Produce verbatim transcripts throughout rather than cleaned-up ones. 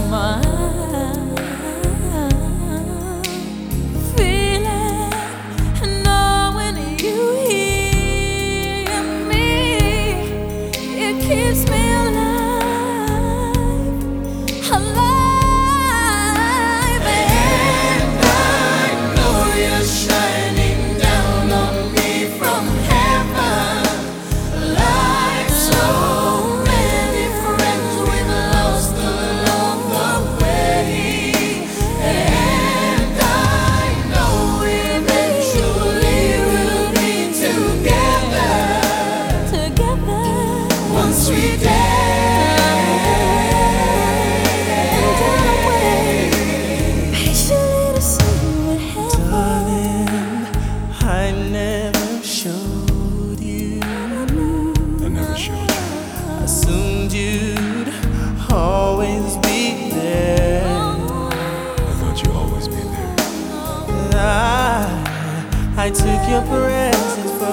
Sweet day. Patiently to see what happened. Darling, I never showed you. I never showed you. Assumed you'd always be there. I thought you'd always be there. I, I took your presence for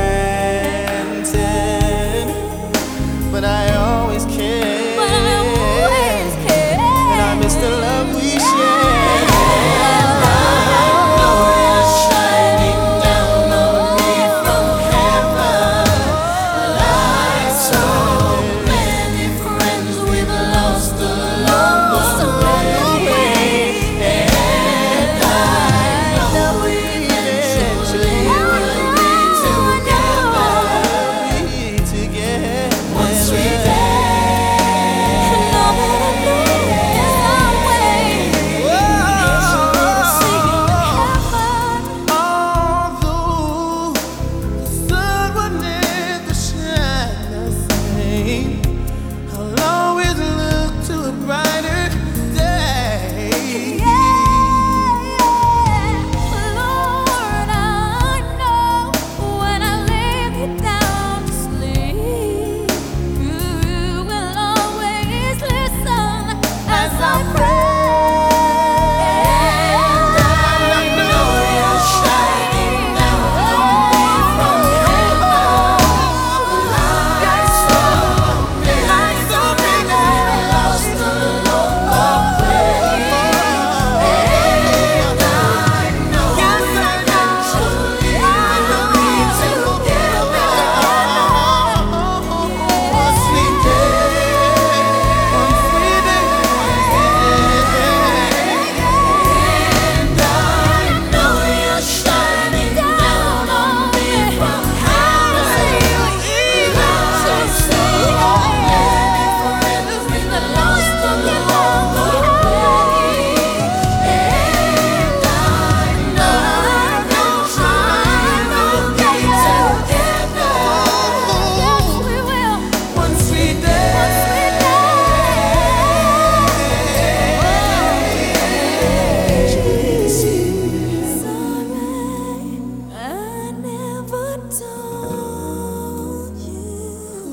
granted, but I always cared. But I always cared. And I miss the love we shared. And I know you're shining down on me from heaven. Like so many friends we've lost along the way. And I know eventually we'll be together. One sweet day.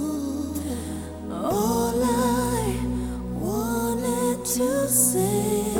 To say